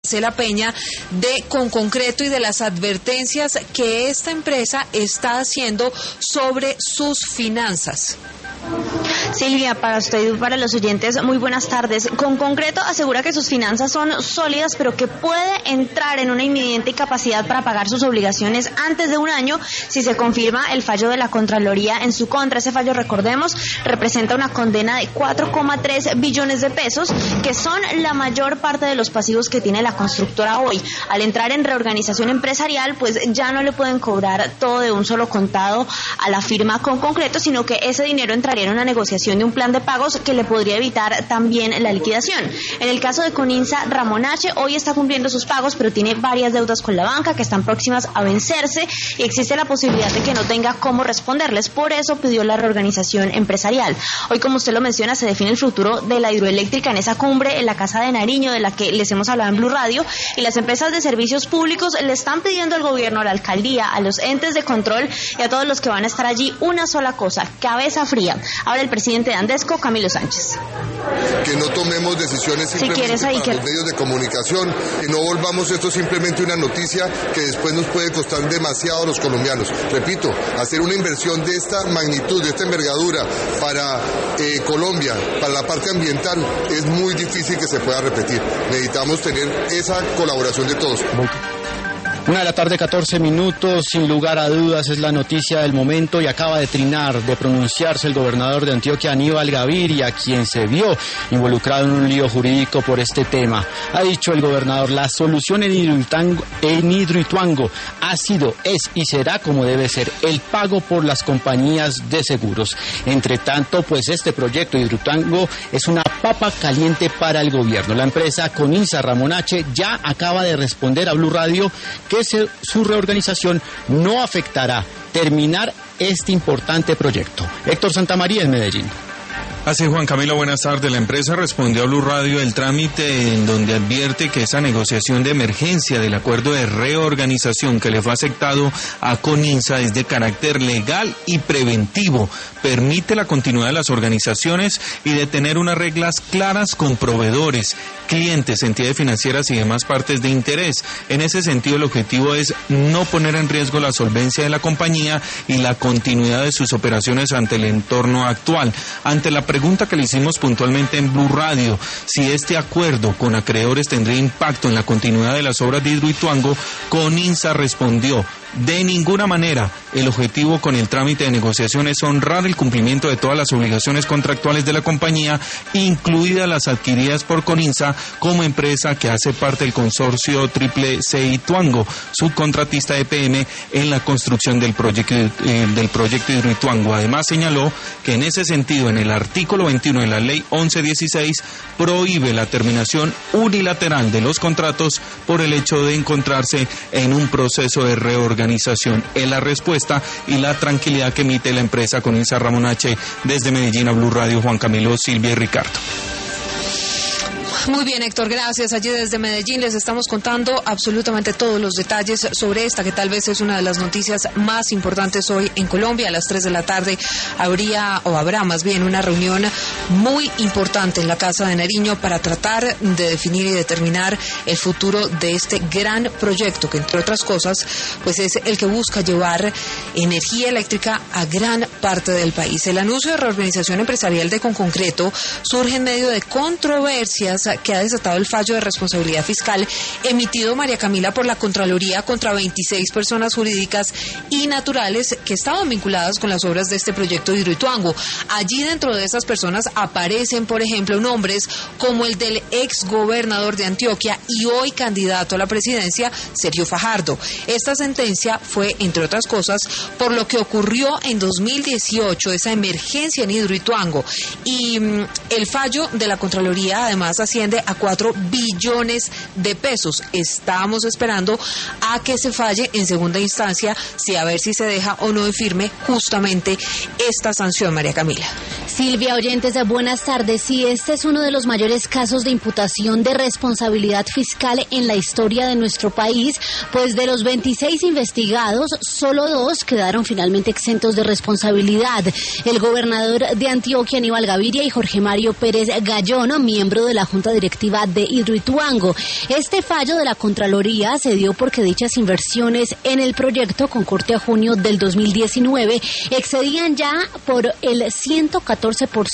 Marcela Peña de Conconcreto y de las advertencias que esta empresa está haciendo sobre sus finanzas. Silvia, para usted y para los oyentes, muy buenas tardes. Conconcreto asegura que sus finanzas son sólidas, pero que puede entrar en una inminente incapacidad para pagar sus obligaciones antes de un año si se confirma el fallo de la Contraloría en su contra. Ese fallo, recordemos, representa una condena de 4,3 billones de pesos, que son la mayor parte de los pasivos que tiene la constructora hoy. Al entrar en reorganización empresarial, pues ya no le pueden cobrar todo de un solo contado a la firma Conconcreto, sino que ese dinero entraría en una negociación de un plan de pagos que le podría evitar también la liquidación. En el caso de Coninsa Ramonache, hoy está cumpliendo sus pagos, pero tiene varias deudas con la banca que están próximas a vencerse y existe la posibilidad de que no tenga cómo responderles. Por eso pidió la reorganización empresarial. Hoy, como usted lo menciona, se define el futuro de la hidroeléctrica en esa cumbre en la Casa de Nariño, de la que les hemos hablado en Blue Radio, y las empresas de servicios públicos le están pidiendo al gobierno, a la alcaldía, a los entes de control y a todos los que van a estar allí una sola cosa: cabeza fría. Ahora el presidente de Andesco, Camilo Sánchez. Que no tomemos decisiones simplemente para los medios de comunicación, que no volvamos esto simplemente una noticia que después nos puede costar demasiado a los colombianos. Repito, hacer una inversión de esta magnitud, de esta envergadura para Colombia, para la parte ambiental, es muy difícil que se pueda repetir. Necesitamos tener esa colaboración de todos. 1:14 p.m, sin lugar a dudas es la noticia del momento y acaba de trinar, de pronunciarse el gobernador de Antioquia, Aníbal Gaviria, quien se vio involucrado en un lío jurídico por este tema. Ha dicho el gobernador: la solución en Hidroituango ha sido, es y será como debe ser, el pago por las compañías de seguros. Entre tanto, pues este proyecto de Hidroituango es una papa caliente para el gobierno. La empresa Coninsa Ramonache ya acaba de responder a Blue Radio que su reorganización no afectará terminar este importante proyecto. Héctor Santamaría en Medellín. Así, Juan Camilo, buenas tardes. La empresa respondió a Blue Radio el trámite en donde advierte que esa negociación de emergencia del acuerdo de reorganización que le fue aceptado a Coninsa es de carácter legal y preventivo. Permite la continuidad de las organizaciones y de tener unas reglas claras con proveedores, clientes, entidades financieras y demás partes de interés. En ese sentido, el objetivo es no poner en riesgo la solvencia de la compañía y la continuidad de sus operaciones ante el entorno actual. Ante la pregunta que le hicimos puntualmente en Blue Radio, si este acuerdo con acreedores tendría impacto en la continuidad de las obras de Hidroituango, Coninsa respondió: de ninguna manera. El objetivo con el trámite de negociación es honrar el cumplimiento de todas las obligaciones contractuales de la compañía, incluidas las adquiridas por Coninsa como empresa que hace parte del consorcio Triple C Ituango, subcontratista de EPM en la construcción del proyecto Hidroituango. Además, señaló que en ese sentido, en el artículo 21 de la ley 1116, prohíbe la terminación unilateral de los contratos por el hecho de encontrarse en un proceso de reorganización. Es la respuesta y la tranquilidad que emite la empresa Coninsa Ramonache. Desde Medellín a Blue Radio, Juan Camilo, Silvia y Ricardo. Muy bien, Héctor, gracias. Allí desde Medellín les estamos contando absolutamente todos los detalles sobre esta, que tal vez es una de las noticias más importantes hoy en Colombia. A las 3 de la tarde habrá más bien una reunión muy importante en la Casa de Nariño para tratar de definir y determinar el futuro de este gran proyecto que, entre otras cosas, pues es el que busca llevar energía eléctrica a gran parte del país. El anuncio de reorganización empresarial de Conconcreto surge en medio de controversias que ha desatado el fallo de responsabilidad fiscal emitido, María Camila, por la Contraloría contra 26 personas jurídicas y naturales que estaban vinculadas con las obras de este proyecto de Hidroituango. Allí, dentro de esas personas, aparecen, por ejemplo, nombres como el del ex gobernador de Antioquia y hoy candidato a la presidencia, Sergio Fajardo. Esta sentencia fue, entre otras cosas, por lo que ocurrió en 2018, esa emergencia en Hidroituango. Y el fallo de la Contraloría, además, asciende a 4 billones de pesos. Estamos esperando a que se falle en segunda instancia, a ver si se deja o no en firme justamente esta sanción, María Camila. Silvia, oyentes, buenas tardes. Sí, este es uno de los mayores casos de imputación de responsabilidad fiscal en la historia de nuestro país, pues de los 26 investigados, solo 2 quedaron finalmente exentos de responsabilidad. El gobernador de Antioquia, Aníbal Gaviria, y Jorge Mario Pérez Gallón, miembro de la Junta Directiva de Hidroituango. Este fallo de la Contraloría se dio porque dichas inversiones en el proyecto, con corte a junio del 2019, excedían ya por el 114%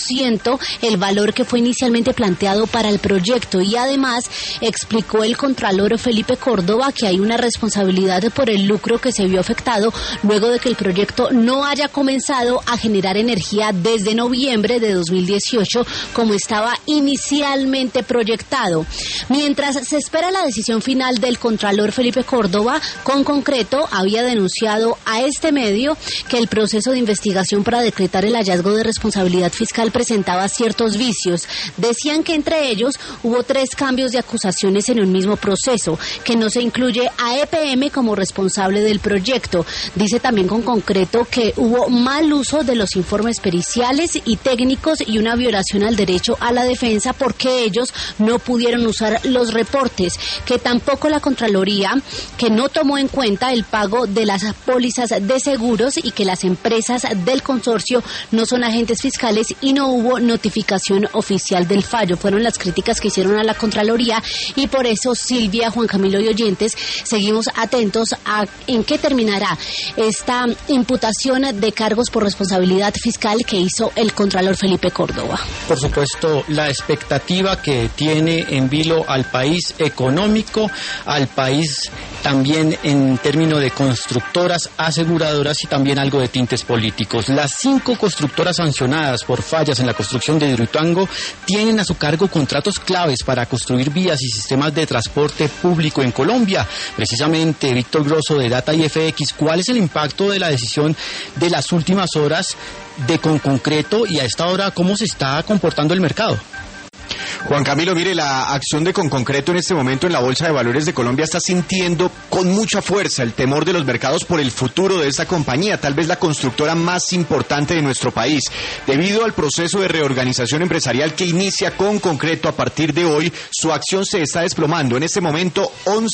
el valor que fue inicialmente planteado para el proyecto, y además explicó el contralor Felipe Córdoba que hay una responsabilidad por el lucro que se vio afectado luego de que el proyecto no haya comenzado a generar energía desde noviembre de 2018 como estaba inicialmente proyectado. Mientras se espera la decisión final del contralor Felipe Córdoba, Con Concreto había denunciado a este medio que el proceso de investigación para decretar el hallazgo de responsabilidad fiscal presentaba ciertos vicios. Decían que entre ellos hubo 3 cambios de acusaciones en un mismo proceso, que no se incluye a EPM como responsable del proyecto. Dice también Con Concreto que hubo mal uso de los informes periciales y técnicos y una violación al derecho a la defensa porque ellos no pudieron usar los reportes, que tampoco la Contraloría, que no tomó en cuenta el pago de las pólizas de seguros y que las empresas del consorcio no son agentes fiscales y no hubo notificación oficial del fallo. Fueron las críticas que hicieron a la Contraloría, y por eso, Silvia, Juan Camilo y oyentes, seguimos atentos a en qué terminará esta imputación de cargos por responsabilidad fiscal que hizo el contralor Felipe Córdoba. Por supuesto, la expectativa que tiene en vilo al país económico, al país también en términos de constructoras, aseguradoras y también algo de tintes políticos. Las 5 constructoras sancionadas por fallas en la construcción de Hidroituango tienen a su cargo contratos claves para construir vías y sistemas de transporte público en Colombia. Precisamente, Víctor Grosso de Data y FX, ¿cuál es el impacto de la decisión de las últimas horas de Con Concreto y a esta hora cómo se está comportando el mercado? Juan Camilo, mire, la acción de Con Concreto en este momento en la Bolsa de Valores de Colombia está sintiendo con mucha fuerza el temor de los mercados por el futuro de esta compañía, tal vez la constructora más importante de nuestro país. Debido al proceso de reorganización empresarial que inicia Con Concreto a partir de hoy, su acción se está desplomando en este momento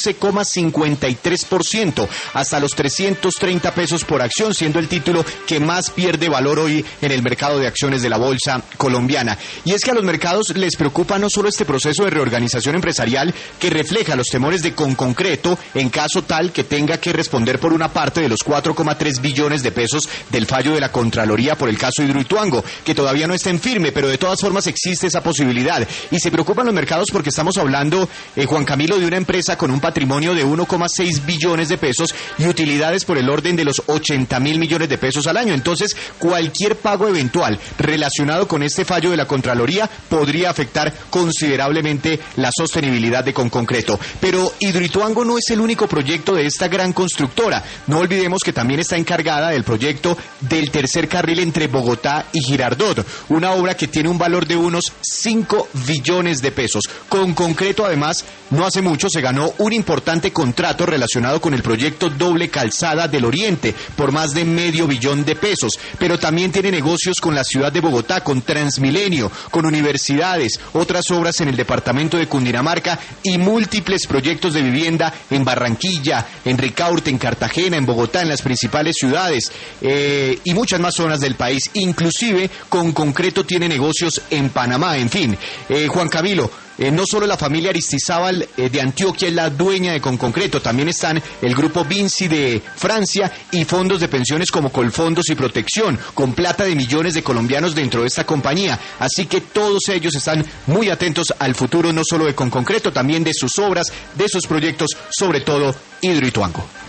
11,53%, hasta los 330 pesos por acción, siendo el título que más pierde valor hoy en el mercado de acciones de la Bolsa colombiana. Y es que a los mercados les preocupa no solo este proceso de reorganización empresarial que refleja los temores de Con Concreto en caso tal que tenga que responder por una parte de los 4,3 billones de pesos del fallo de la Contraloría por el caso Hidroituango, que todavía no está en firme, pero de todas formas existe esa posibilidad. Y se preocupan los mercados porque estamos hablando, Juan Camilo, de una empresa con un patrimonio de 1,6 billones de pesos y utilidades por el orden de los 80.000 millones de pesos al año. Entonces, cualquier pago eventual relacionado con este fallo de la Contraloría podría afectar considerablemente la sostenibilidad de Con Concreto. Pero Hidroituango no es el único proyecto de esta gran constructora. No olvidemos que también está encargada del proyecto del tercer carril entre Bogotá y Girardot, una obra que tiene un valor de unos 5 billones de pesos. Con Concreto, además, no hace mucho se ganó un importante contrato relacionado con el proyecto Doble Calzada del Oriente por más de $500 million de pesos, pero también tiene negocios con la ciudad de Bogotá, con Transmilenio, con universidades, otras obras en el departamento de Cundinamarca y múltiples proyectos de vivienda en Barranquilla, en Ricaurte, en Cartagena, en Bogotá, en las principales ciudades y muchas más zonas del país. Inclusive Con Concreto tiene negocios en Panamá. En fin, Juan Camilo, no solo la familia Aristizábal de Antioquia es la dueña de Con Concreto, también están el grupo Vinci de Francia y fondos de pensiones como Colfondos y Protección, con plata de millones de colombianos dentro de esta compañía. Así que todos ellos están muy atentos al futuro, no solo de Con Concreto, también de sus obras, de sus proyectos, sobre todo Hidroituango.